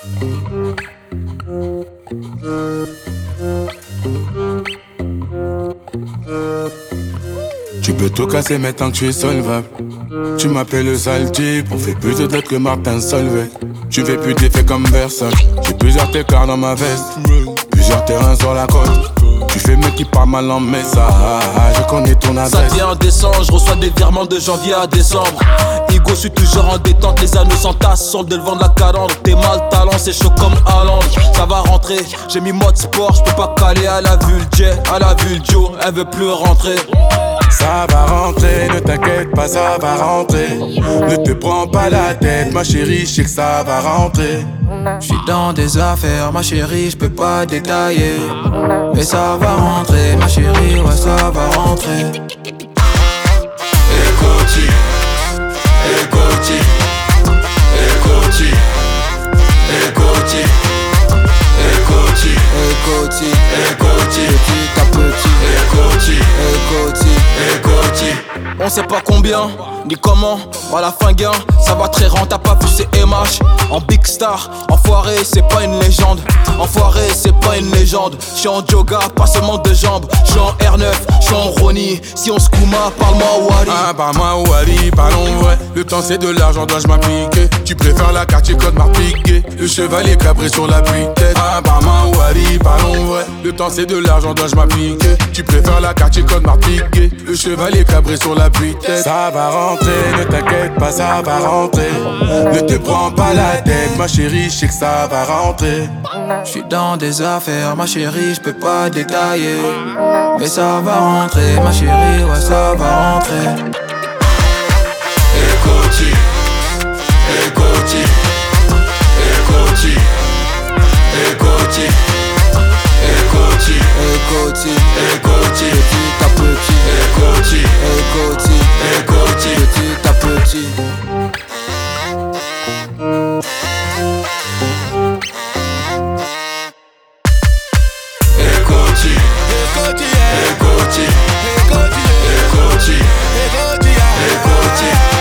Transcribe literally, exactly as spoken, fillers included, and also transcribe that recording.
Tu peux tout casser maintenant que tu es solvable. Tu m'appelles le sale type, on fait plus de dettes que Martin Solveig. Tu fais plus d'effets comme Versailles. J'ai plusieurs técards dans ma veste, plusieurs terrains sur la côte. Tu fais mec qui parle mal en message, je connais ton adresse. Ça vient en décembre, je reçois des virements de janvier à décembre. Igo, je suis toujours en détente, les anneaux s'entassent sur le devant de la calandre. T'es mal talent, c'est chaud comme Haaland. Ça va rentrer, j'ai mis mode sport, je peux pas caler à la vue le jet, à la vue le Joe, elle veut plus rentrer. Ça va rentrer, ne t'inquiète pas, ça va rentrer. Ne te prends pas la tête, ma chérie, je sais que ça va rentrer. J'suis dans des affaires, ma chérie, j'peux pas détailler. Mais ça va rentrer, ma chérie, ouais, ça va rentrer. Écoute-y, écoute-y, écoute-y, écoute-y, écoute-y, Écoute-y, écoute-y, petit à petit, écoute-y, écoute-y, écoute-y. On sait pas combien, ni comment, à la fin gain, ça va très rentable, t'as pas vu c'est M H. En big star, enfoiré c'est pas une légende. Enfoiré c'est pas une légende. J'suis en yoga, pas seulement de jambes. J'suis en R neuf, j'suis en Ronnie. Si on se kouma, parle-moi Wally. Ah bah moi Wally, parlons vrai. Le temps c'est de l'argent, dois-je m'appliquer. Tu préfères la quartier code marpiqué. Le chevalier cabré sur la pluie-tête. Ah bah moi Wally, parlons vrai. Le temps c'est de l'argent, dois-je m'appliquer. Tu préfères la quartier code marpiqué. Le chevalier cabré sur la pluie-tête. Ça va rentrer, ne t'inquiète pas, ça va rentrer. Ne te prends pas la tête, ma chérie, je sais que ça va rentrer. J'suis dans des affaires, ma chérie, j'peux pas détailler. Mais ça va rentrer, ma chérie, ouais, ça va rentrer. Écoute-y, écoute-y, écoute-y, écoute-y, écoute-y, Écoute-y, écoute-y, petit à petit, écoute-y, écoute-y, écoute-y, petit à petit. écoute-y, écoute-y, écoute-y, écoute-y, écoute-y, écoute-y.